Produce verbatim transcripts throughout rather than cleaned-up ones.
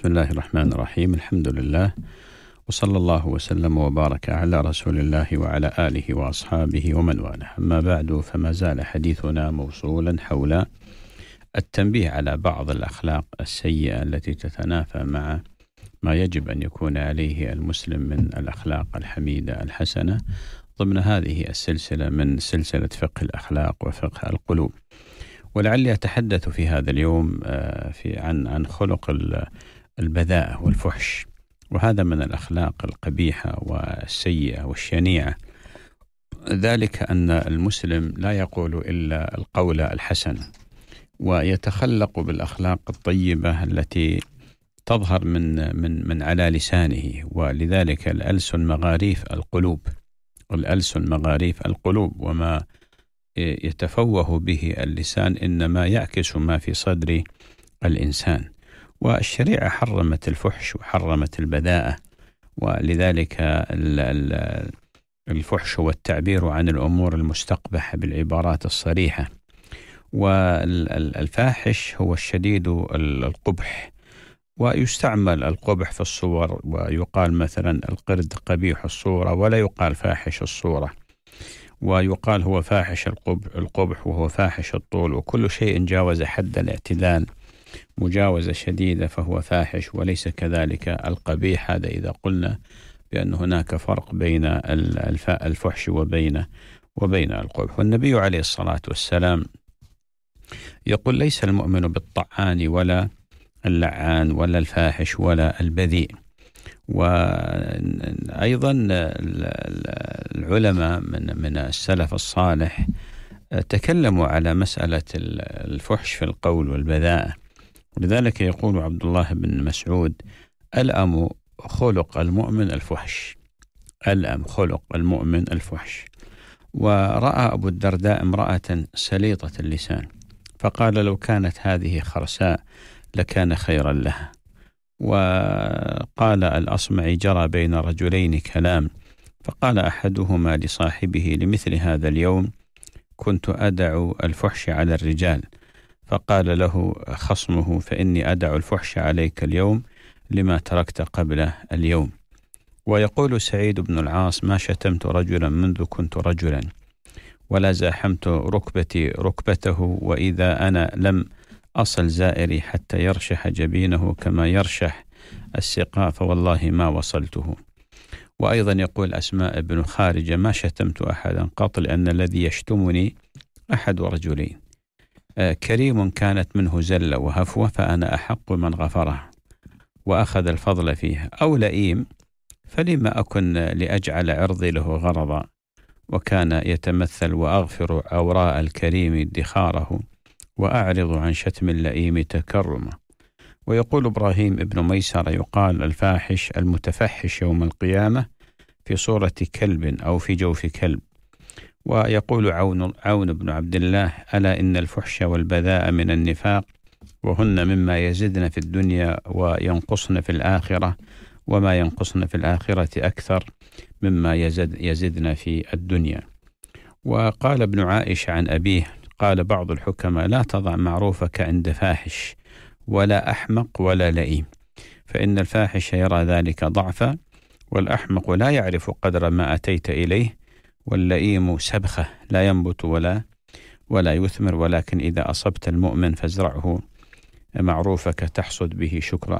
بسم الله الرحمن الرحيم. الحمد لله، وصلى الله وسلم وبارك على رسول الله وعلى آله وأصحابه ومن والاه. أما بعد، فما زال حديثنا موصولا حول التنبيه على بعض الأخلاق السيئة التي تتنافى مع ما يجب أن يكون عليه المسلم من الأخلاق الحميدة الحسنة ضمن هذه السلسلة من سلسلة فقه الأخلاق وفقه القلوب. ولعلي أتحدث في هذا اليوم في عن عن خلق البذاءة والفحش، وهذا من الأخلاق القبيحة والسيئة والشنيعة، ذلك أن المسلم لا يقول إلا القول الحسن، ويتخلق بالأخلاق الطيبة التي تظهر من من من على لسانه. ولذلك الألسن مغاريف القلوب، الألسن مغاريف القلوب، وما يتفوه به اللسان إنما يعكس ما في صدر الإنسان. والشريعة حرمت الفحش وحرمت البذاءة، ولذلك الفحش هو التعبير عن الأمور المستقبحة بالعبارات الصريحة، والفاحش هو الشديد القبح. ويستعمل القبح في الصور، ويقال مثلا القرد قبيح الصورة ولا يقال فاحش الصورة، ويقال هو فاحش القبح وهو فاحش الطول، وكل شيء جاوز حد الاعتدال مجاوزة شديدة فهو فاحش، وليس كذلك القبيح. هذا إذا قلنا بأن هناك فرق بين الفحش وبين وبين القبح. والنبي عليه الصلاة والسلام يقول: ليس المؤمن بالطعان ولا اللعان ولا الفاحش ولا البذيء. وأيضا العلماء من من السلف الصالح تكلموا على مسألة الفحش في القول والبذاءة، ولذلك يقول عبد الله بن مسعود: الأم خلق المؤمن الفحش، الأم خلق المؤمن الفحش. ورأى أبو الدرداء امرأة سليطة اللسان فقال: لو كانت هذه خرساء لكان خيرا لها. وقال الأصمعي: جرى بين رجلين كلام، فقال أحدهما لصاحبه: لمثل هذا اليوم كنت أدع الفحش على الرجال. فقال له خصمه: فإني أدع الفحش عليك اليوم لما تركت قبل اليوم. ويقول سعيد بن العاص: ما شتمت رجلا منذ كنت رجلا، ولا زاحمت ركبتي ركبته، وإذا أنا لم أصل زائري حتى يرشح جبينه كما يرشح السقاء فوالله ما وصلته. وأيضا يقول أسماء بن خارجة: ما شتمت أحدا قط لأن الذي يشتمني أحد رجلين، كريم كانت منه زلة وهفوة فأنا أحق من غفرها وأخذ الفضل فيها، أو لئيم فلما أكن لأجعل عرضي له غرضا، وكان يتمثل وأغفر أوراء الكريم ادخاره وأعرض عن شتم اللئيم تكرما. ويقول إبراهيم ابن ميسر: يقال الفاحش المتفحش يوم القيامة في صورة كلب أو في جوف كلب. ويقول عون, عون بن عبد الله: ألا إن الفحش والبذاء من النفاق، وهن مما يزدن في الدنيا وينقصن في الآخرة، وما ينقصن في الآخرة أكثر مما يزد يزدن في الدنيا. وقال ابن عائشة عن أبيه: قال بعض الحكماء: لا تضع معروفك عند فاحش ولا أحمق ولا لئيم، فإن الفاحش يرى ذلك ضعفا، والأحمق لا يعرف قدر ما أتيت إليه، واللئيم سبخة لا ينبت ولا ولا يثمر، ولكن إذا أصبت المؤمن فازرعه معروفك تحصد به شكرا.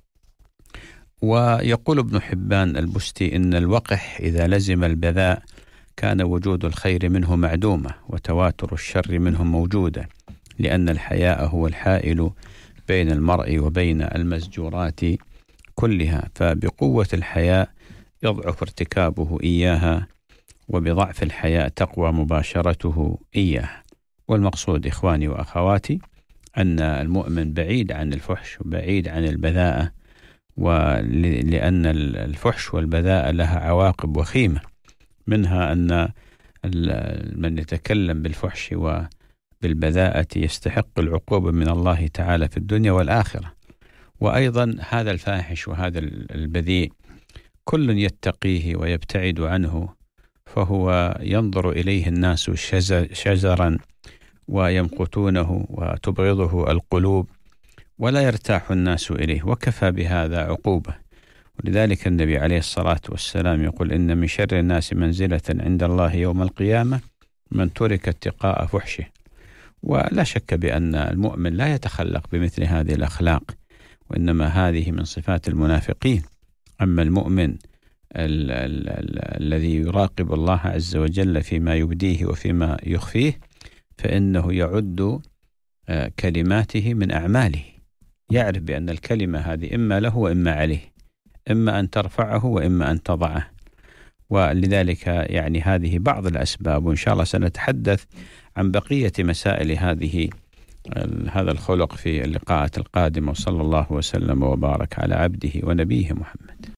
ويقول ابن حبان البستي: إن الوقح إذا لزم البذاء كان وجود الخير منه معدومة وتواتر الشر منه موجودة، لأن الحياء هو الحائل بين المرء وبين المزجورات كلها، فبقوة الحياء يضعف ارتكابه إياها، وبضعف الحياء تقوى مباشرته إياه. والمقصود إخواني وأخواتي أن المؤمن بعيد عن الفحش وبعيد عن البذاءة، ولأن الفحش والبذاءة لها عواقب وخيمة، منها أن من يتكلم بالفحش وبالبذاءة يستحق العقوبة من الله تعالى في الدنيا والآخرة. وأيضا هذا الفاحش وهذا البذيء كل يتقيه ويبتعد عنه، فهو ينظر إليه الناس شزرا ويمقتونه وتبغضه القلوب، ولا يرتاح الناس إليه، وكفى بهذا عقوبة. ولذلك النبي عليه الصلاة والسلام يقول: إن من شر الناس منزلة عند الله يوم القيامة من ترك اتقاء فحشه. ولا شك بأن المؤمن لا يتخلق بمثل هذه الأخلاق، وإنما هذه من صفات المنافقين. أما المؤمن ال- ال- ال- الذي يراقب الله عز وجل فيما يبديه وفيما يخفيه، فإنه يعد كلماته من أعماله، يعرف بأن الكلمة هذه إما له وإما عليه، إما أن ترفعه وإما أن تضعه. ولذلك يعني هذه بعض الأسباب، وإن شاء الله سنتحدث عن بقية مسائل هذه هذا الخلق في اللقاءات القادمة. وصلى الله وسلم وبارك على عبده ونبيه محمد.